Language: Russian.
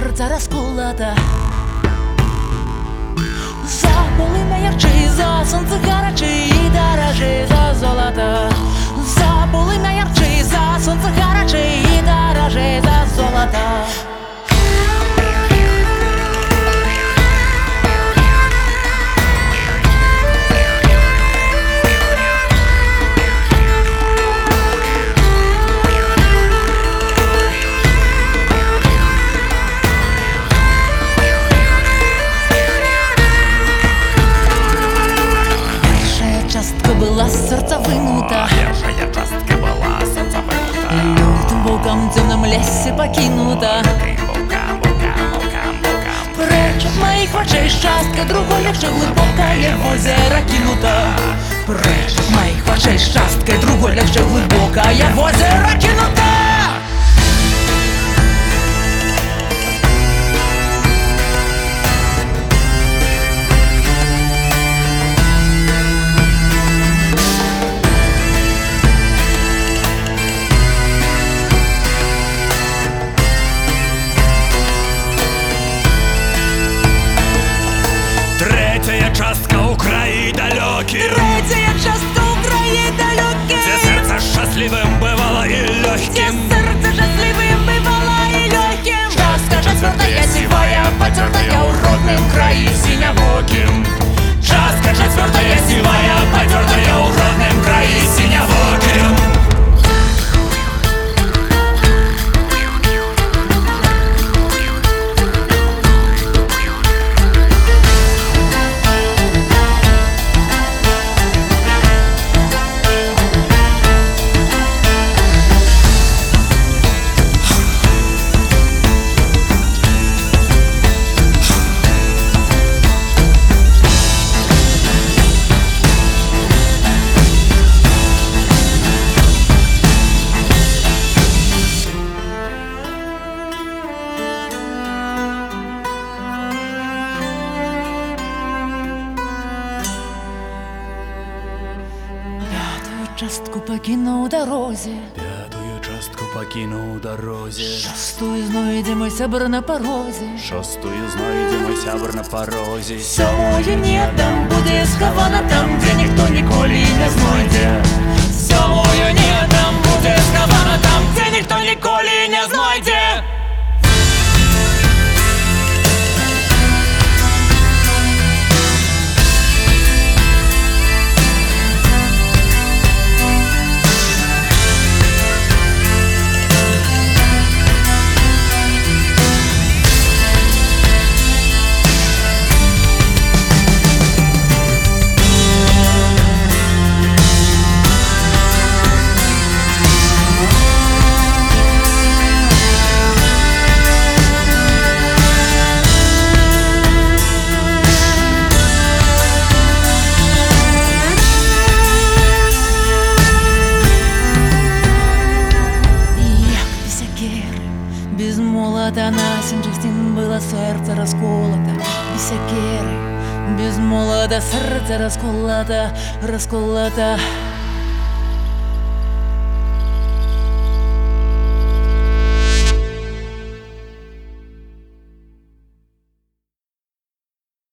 серце розколоте. За полымя ярче, за сонце гаряче і дороже за золото. За полымя ярче, за сонце гаряче і дороже за золото. Была сердца вынута, Первая частка была сердца вынута, лютым волком в темном лесе покинута. Прочь от моих очей частка другой легче глубокое в озеро кинута. Прочь от моих очей частка другой легче глубокое в озеро кинута. Третья частка у краї далекі, Третья частка у краї далекі, где сердце счастливым бывало и где легким. сердце счастливым бывало и легким. Частка четвертая сивая, потертая уродным краи синявоким. Частка четвертая сивая, потертая уродным краи синявоким. Частку покинув дорозі, Пятую частку покинув дорозі, шостую знойде мой сябр на порозі. шостую знайде мой сябр на порозі. Сьомою нетом буде схована там, де ніхто ніколи не знойде. Сьомою нетом буде схована там, де ніхто ніколи не знойде. Без молота на 7 частин было сердце расколото. Без сякеры, без молота сердце расколото, расколото.